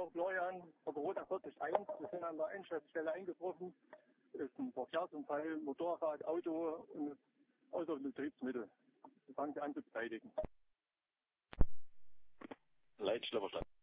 Florian, Roter 41. Wir sind an der Einsatzstelle eingetroffen. Es ist ein Verkehrsunfall, Motorrad, Auto und Auto- und Betriebsmittel. Wir fangen Sie an zu beteiligen. Leitstelle verstanden.